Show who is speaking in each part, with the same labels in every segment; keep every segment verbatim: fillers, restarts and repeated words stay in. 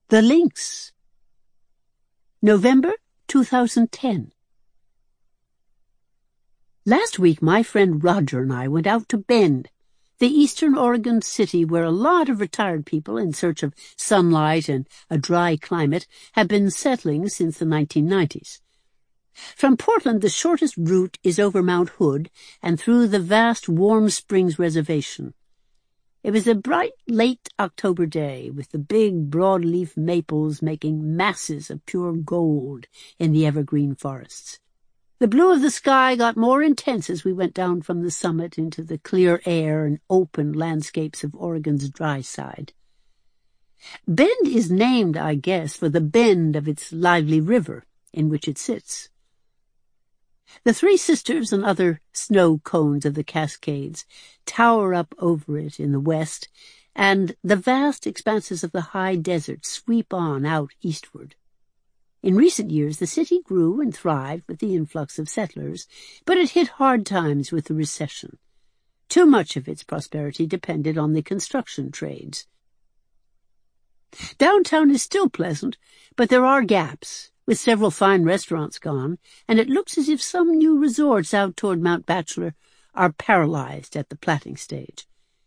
Speaker 1: The Lynx. November two thousand ten. Last week, my friend Roger and I went out to Bend, the eastern Oregon city where a lot of retired people in search of sunlight and a dry climate have been settling since the nineteen nineties. From Portland, the shortest route is over Mount Hood and through the vast Warm Springs Reservation. It was a bright, late October day, with the big, broadleaf maples making masses of pure gold in the evergreen forests. The blue of the sky got more intense as we went down from the summit into the clear air and open landscapes of Oregon's dry side. Bend is named, I guess, for the bend of its lively river in which it sits. The Three Sisters and other snow cones of the Cascades tower up over it in the west, and the vast expanses of the high desert sweep on out eastward. In recent years, the city grew and thrived with the influx of settlers, but it hit hard times with the recession. Too much of its prosperity depended on the construction trades. Downtown is still pleasant, but there are gaps, with several fine restaurants gone, and it looks as if some new resorts out toward Mount Bachelor are paralyzed at the platting stage.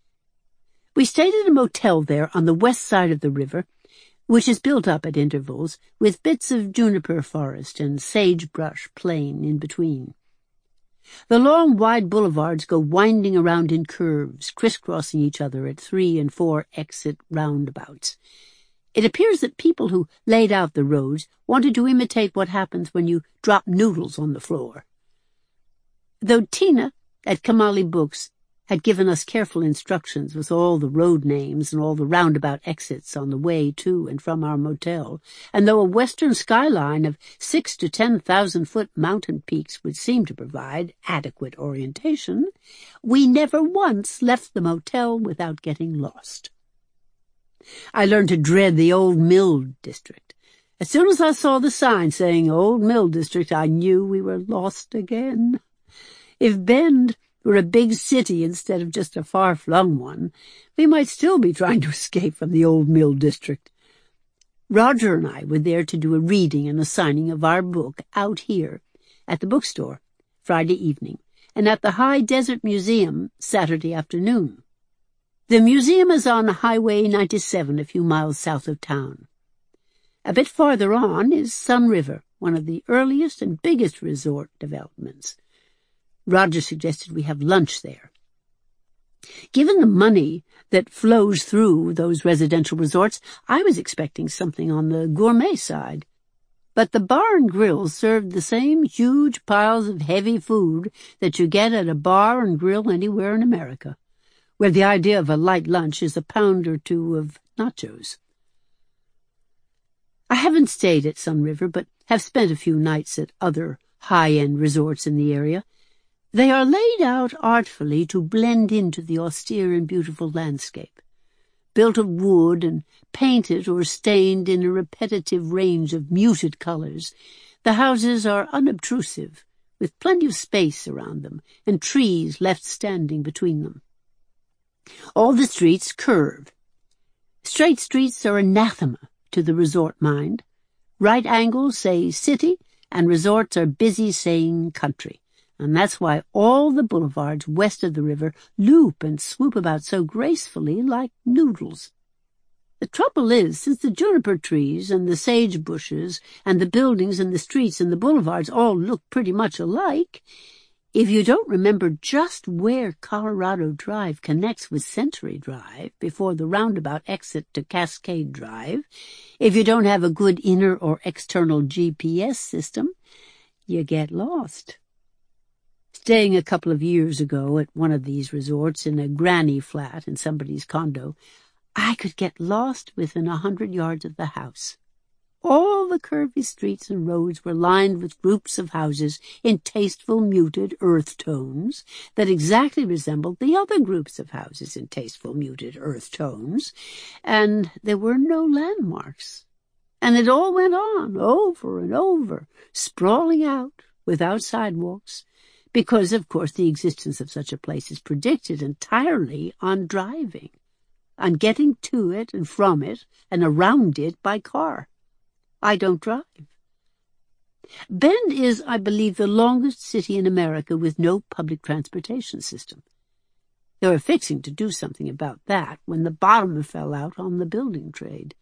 Speaker 1: We stayed at a motel there on the west side of the river, which is built up at intervals, with bits of juniper forest and sagebrush plain in between. The long, wide boulevards go winding around in curves, crisscrossing each other at three and four exit roundabouts. It appears that people who laid out the roads wanted to imitate what happens when you drop noodles on the floor. Though Tina at Kamali Books had given us careful instructions with all the road names and all the roundabout exits on the way to and from our motel, and though a western skyline of six to ten thousand foot mountain peaks would seem to provide adequate orientation, we never once left the motel without getting lost. I learned to dread the Old Mill District. As soon as I saw the sign saying Old Mill District, I knew we were lost again. If Bend were a big city instead of just a far-flung one, we might still be trying to escape from the Old Mill District. Roger and I were there to do a reading and a signing of our book out here at the bookstore Friday evening and at the High Desert Museum Saturday afternoon. The museum is on Highway ninety-seven, a few miles south of town. A bit farther on is Sun River, one of the earliest and biggest resort developments. Roger suggested we have lunch there. Given the money that flows through those residential resorts, I was expecting something on the gourmet side. But the bar and grill served the same huge piles of heavy food that you get at a bar and grill anywhere in America, where the idea of a light lunch is a pound or two of nachos. I haven't stayed at Sun River, but have spent a few nights at other high-end resorts in the area. They are laid out artfully to blend into the austere and beautiful landscape. Built of wood and painted or stained in a repetitive range of muted colors, the houses are unobtrusive, with plenty of space around them and trees left standing between them. All the streets curve. Straight streets are anathema to the resort mind. Right angles say city, and resorts are busy saying country. And that's why all the boulevards west of the river loop and swoop about so gracefully like noodles. The trouble is, since the juniper trees and the sage bushes and the buildings and the streets and the boulevards all look pretty much alike, if you don't remember just where Colorado Drive connects with Century Drive before the roundabout exit to Cascade Drive, if you don't have a good inner or external G P S system, you get lost. Staying a couple of years ago at one of these resorts in a granny flat in somebody's condo, I could get lost within a hundred yards of the house. All the curvy streets and roads were lined with groups of houses in tasteful muted earth tones that exactly resembled the other groups of houses in tasteful muted earth tones, and there were no landmarks. And it all went on, over and over, sprawling out, without sidewalks, because, of course, the existence of such a place is predicted entirely on driving. on getting to it and from it and around it by car. I don't drive. Bend is, I believe, the longest city in America with no public transportation system. They were fixing to do something about that when the bottom fell out on the building trade.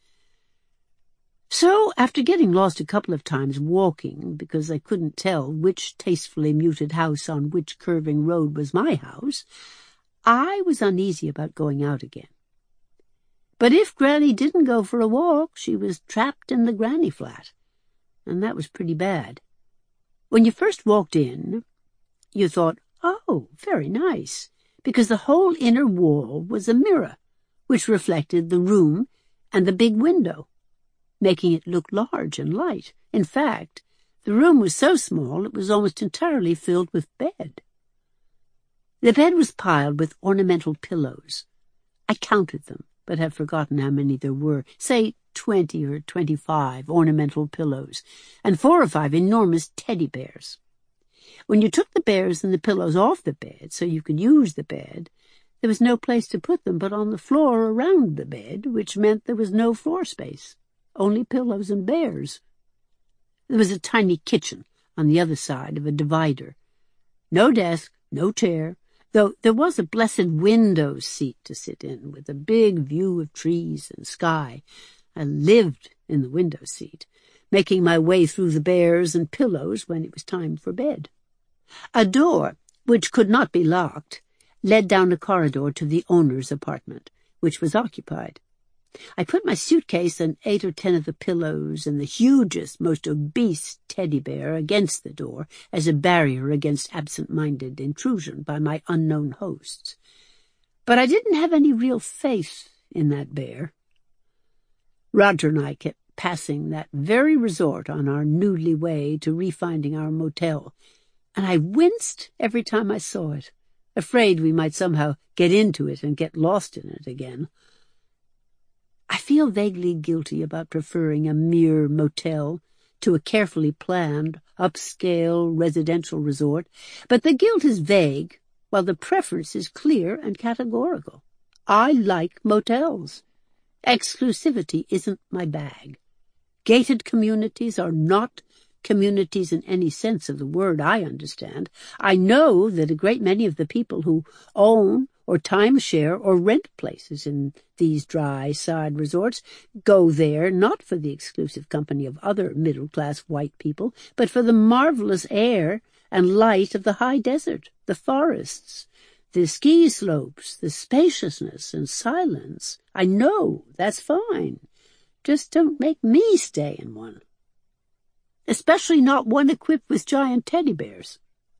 Speaker 1: So, after getting lost a couple of times walking because I couldn't tell which tastefully muted house on which curving road was my house, I was uneasy about going out again. But if Granny didn't go for a walk, she was trapped in the granny flat, and that was pretty bad. When you first walked in, you thought, oh, very nice, because the whole inner wall was a mirror, which reflected the room and the big window, making it look large and light. In fact, the room was so small it was almost entirely filled with bed. The bed was piled with ornamental pillows. I counted them, but have forgotten how many there were, say twenty or twenty-five ornamental pillows, and four or five enormous teddy bears. When you took the bears and the pillows off the bed so you could use the bed, there was no place to put them but on the floor around the bed, which meant there was no floor space. Only pillows and bears. There was a tiny kitchen on the other side of a divider. No desk, no chair, though there was a blessed window seat to sit in with a big view of trees and sky. I lived in the window seat, making my way through the bears and pillows when it was time for bed. A door, which could not be locked, led down a corridor to the owner's apartment, which was occupied. I put my suitcase and eight or ten of the pillows and the hugest, most obese teddy bear against the door as a barrier against absent-minded intrusion by my unknown hosts. But I didn't have any real faith in that bear. Roger and I kept passing that very resort on our noodly way to refinding our motel, and I winced every time I saw it, afraid we might somehow get into it and get lost in it again. I feel vaguely guilty about preferring a mere motel to a carefully planned, upscale residential resort, but the guilt is vague, while the preference is clear and categorical. I like motels. Exclusivity isn't my bag. Gated communities are not communities in any sense of the word I understand. I know that a great many of the people who own or timeshare or rent places in these dry side resorts go there not for the exclusive company of other middle-class white people, but for the marvelous air and light of the high desert, the forests, the ski slopes, the spaciousness and silence. I know that's fine. Just don't make me stay in one. Especially not one equipped with giant teddy bears.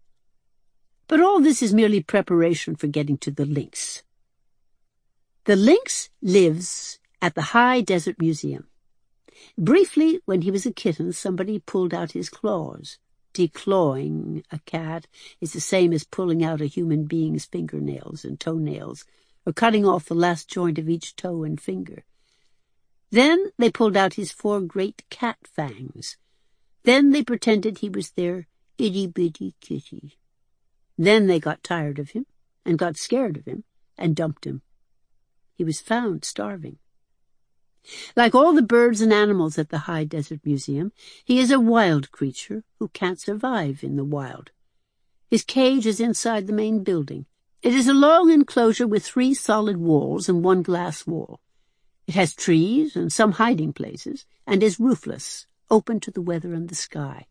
Speaker 1: But all this is merely preparation for getting to the lynx. The lynx lives at the High Desert Museum. Briefly, when he was a kitten, somebody pulled out his claws. Declawing a cat is the same as pulling out a human being's fingernails and toenails, or cutting off the last joint of each toe and finger. Then they pulled out his four great cat fangs. Then they pretended he was their itty-bitty kitty. Then they got tired of him, and got scared of him, and dumped him. He was found starving. Like all the birds and animals at the High Desert Museum, he is a wild creature who can't survive in the wild. His cage is inside the main building. It is a long enclosure with three solid walls and one glass wall. It has trees and some hiding places, and is roofless, open to the weather and the sky.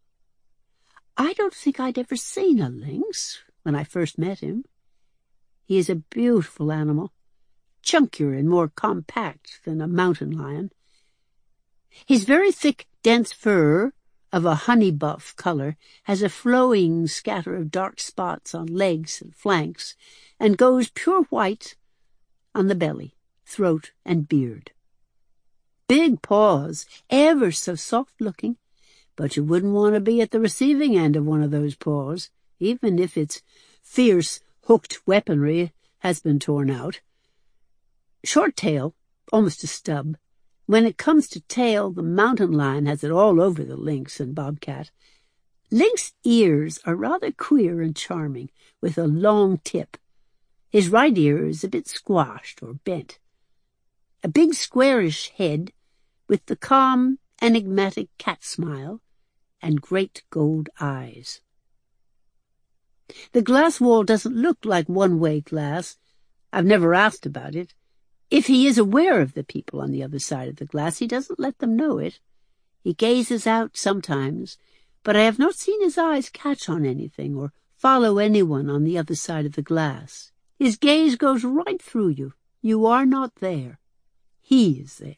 Speaker 1: I don't think I'd ever seen a lynx when I first met him. He is a beautiful animal, chunkier and more compact than a mountain lion. His very thick, dense fur, of a honey buff color, has a flowing scatter of dark spots on legs and flanks, and goes pure white on the belly, throat, and beard. Big paws, ever so soft-looking, but you wouldn't want to be at the receiving end of one of those paws, even if its fierce, hooked weaponry has been torn out. Short tail, almost a stub. When it comes to tail, the mountain lion has it all over the lynx and bobcat. Lynx ears are rather queer and charming, with a long tip. His right ear is a bit squashed or bent, a big squarish head with the calm, enigmatic cat smile and great gold eyes. The glass wall doesn't look like one-way glass. I've never asked about it. If he is aware of the people on the other side of the glass, he doesn't let them know it. He gazes out sometimes, but I have not seen his eyes catch on anything or follow anyone on the other side of the glass. His gaze goes right through you. You are not there. He is there.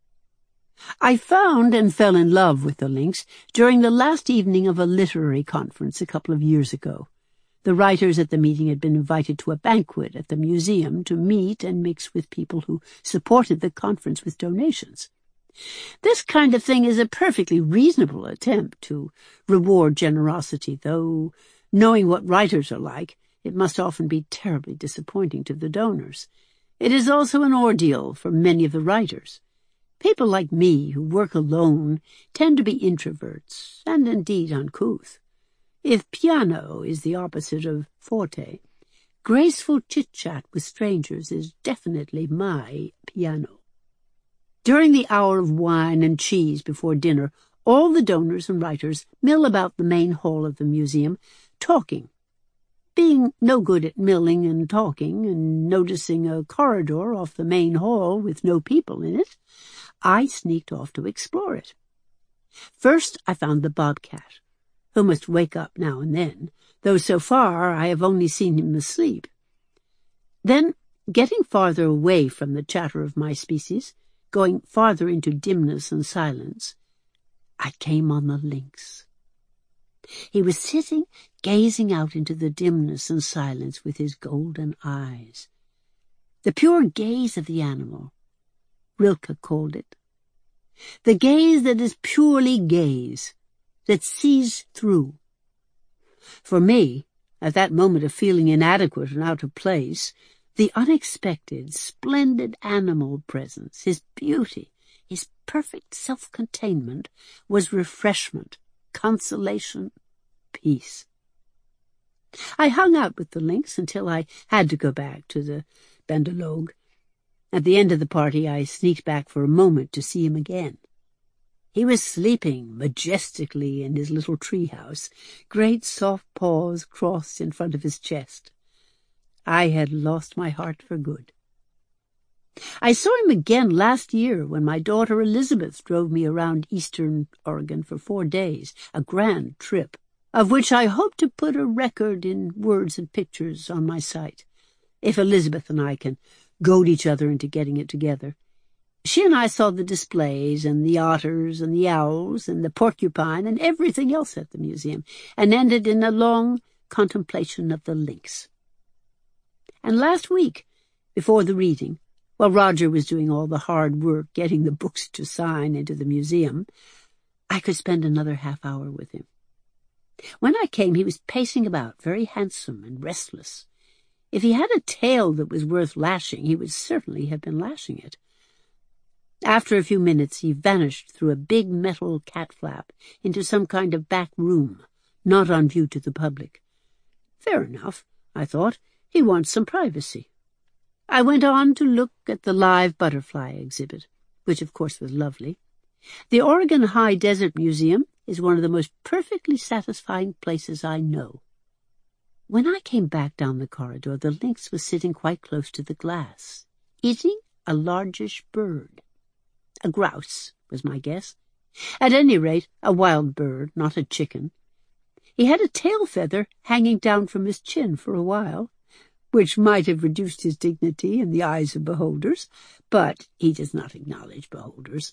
Speaker 1: I found and fell in love with the lynx during the last evening of a literary conference a couple of years ago. The writers at the meeting had been invited to a banquet at the museum to meet and mix with people who supported the conference with donations. This kind of thing is a perfectly reasonable attempt to reward generosity, though, knowing what writers are like, it must often be terribly disappointing to the donors. It is also an ordeal for many of the writers. People like me, who work alone, tend to be introverts, and indeed uncouth. If piano is the opposite of forte, graceful chit-chat with strangers is definitely my piano. During the hour of wine and cheese before dinner, all the donors and writers mill about the main hall of the museum, talking. Being no good at milling and talking, and noticing a corridor off the main hall with no people in it, I sneaked off to explore it. First I found the bobcat, who must wake up now and then, though so far I have only seen him asleep. Then, getting farther away from the chatter of my species, going farther into dimness and silence, I came on the lynx. He was sitting, gazing out into the dimness and silence with his golden eyes. The pure gaze of the animal, Rilke called it. The gaze that is purely gaze, that sees through. For me, at that moment of feeling inadequate and out of place, the unexpected, splendid animal presence, his beauty, his perfect self-containment, was refreshment, consolation, peace. I hung out with the lynx until I had to go back to the Banderloge. At the end of the party, I sneaked back for a moment to see him again. He was sleeping majestically in his little treehouse, great soft paws crossed in front of his chest. I had lost my heart for good. I saw him again last year when my daughter Elizabeth drove me around eastern Oregon for four days, a grand trip, of which I hope to put a record in words and pictures on my site, if Elizabeth and I can goad each other into getting it together. She and I saw the displays and the otters and the owls and the porcupine and everything else at the museum, and ended in a long contemplation of the lynx. And last week, before the reading, while Roger was doing all the hard work getting the books to sign into the museum, I could spend another half hour with him. When I came, he was pacing about, very handsome and restless. If he had a tail that was worth lashing, he would certainly have been lashing it. After a few minutes, he vanished through a big metal cat flap into some kind of back room, not on view to the public. Fair enough, I thought. He wants some privacy. I went on to look at the live butterfly exhibit, which of course was lovely. The Oregon High Desert Museum is one of the most perfectly satisfying places I know. When I came back down the corridor, the lynx was sitting quite close to the glass, eating a largish bird. A grouse, was my guess. At any rate, a wild bird, not a chicken. He had a tail feather hanging down from his chin for a while, which might have reduced his dignity in the eyes of beholders, but he does not acknowledge beholders.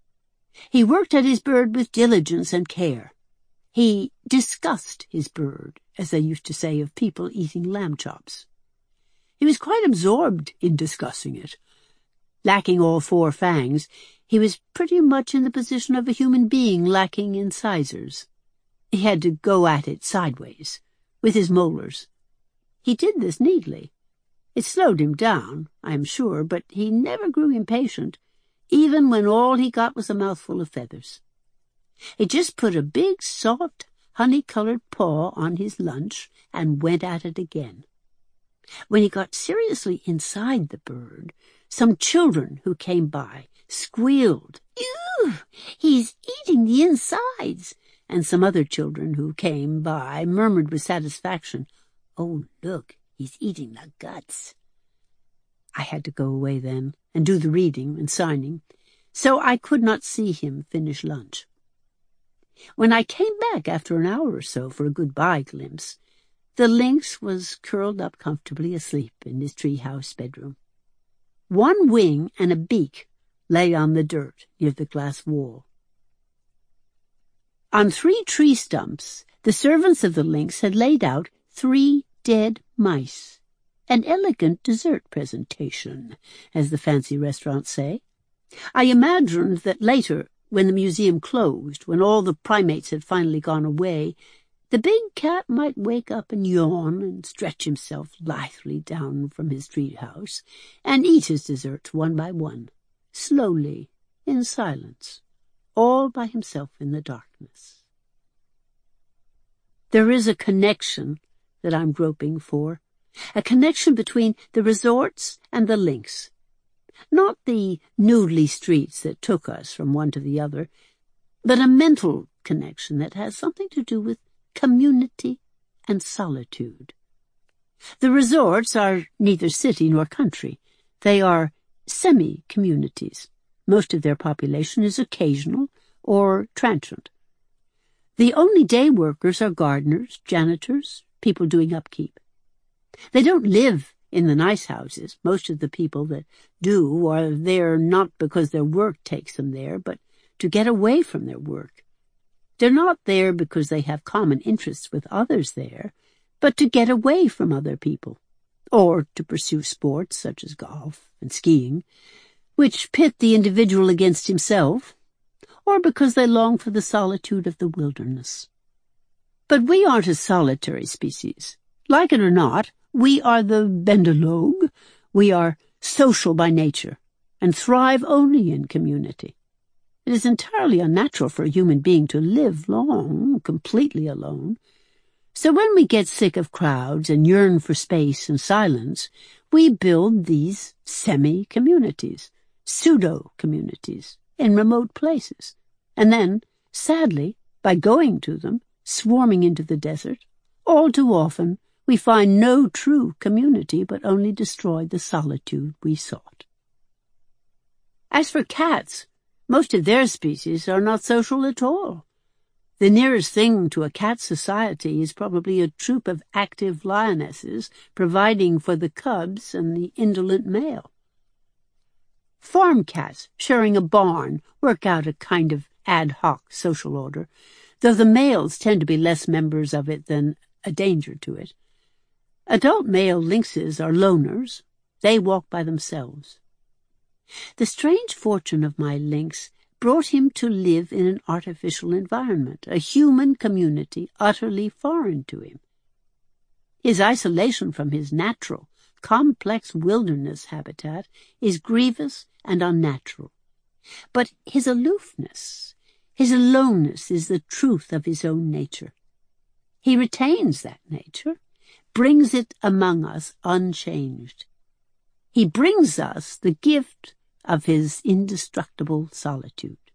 Speaker 1: He worked at his bird with diligence and care. He discussed his bird, as they used to say of people eating lamb chops. He was quite absorbed in discussing it. Lacking all four fangs, he was pretty much in the position of a human being lacking incisors. He had to go at it sideways, with his molars. He did this neatly. It slowed him down, I am sure, but he never grew impatient, even when all he got was a mouthful of feathers. He just put a big, soft, honey-colored paw on his lunch and went at it again. When he got seriously inside the bird, Some children who came by squealed, "Ew, he's eating the insides," and some other children who came by murmured with satisfaction, "Oh, look, he's eating the guts." I had to go away then and do the reading and signing, so I could not see him finish lunch. When I came back after an hour or so for a goodbye glimpse, the lynx was curled up comfortably asleep in his treehouse bedroom. One wing and a beak lay on the dirt near the glass wall. On three tree stumps, the servants of the lynx had laid out three dead mice. An elegant dessert presentation, as the fancy restaurants say. I imagined that later, when the museum closed, when all the primates had finally gone away, the big cat might wake up and yawn and stretch himself lithely down from his treehouse and eat his desserts one by one, slowly, in silence, all by himself in the darkness. There is a connection that I'm groping for, a connection between the resorts and the lynx. Not the noodly streets that took us from one to the other, but a mental connection that has something to do with community and solitude. The resorts are neither city nor country. They are semi-communities. Most of their population is occasional or transient. The only day workers are gardeners, janitors, people doing upkeep. They don't live in the nice houses. Most of the people that do are there not because their work takes them there, but to get away from their work. They're not there because they have common interests with others there, but to get away from other people, or to pursue sports such as golf and skiing, which pit the individual against himself, or because they long for the solitude of the wilderness. But we aren't a solitary species. Like it or not, we are the bendelogue. We are social by nature, and thrive only in community. It is entirely unnatural for a human being to live long, completely alone. So when we get sick of crowds and yearn for space and silence, we build these semi-communities, pseudo-communities, in remote places, and then, sadly, by going to them, swarming into the desert, all too often we find no true community but only destroy the solitude we sought. As for cats, most of their species are not social at all. The nearest thing to a cat society is probably a troop of active lionesses providing for the cubs and the indolent male. Farm cats sharing a barn work out a kind of ad hoc social order, though the males tend to be less members of it than a danger to it. Adult male lynxes are loners. They walk by themselves. The strange fortune of my lynx brought him to live in an artificial environment, a human community utterly foreign to him. His isolation from his natural, complex wilderness habitat is grievous and unnatural. But his aloofness, his aloneness is the truth of his own nature. He retains that nature, brings it among us unchanged. He brings us the gift of his indestructible solitude.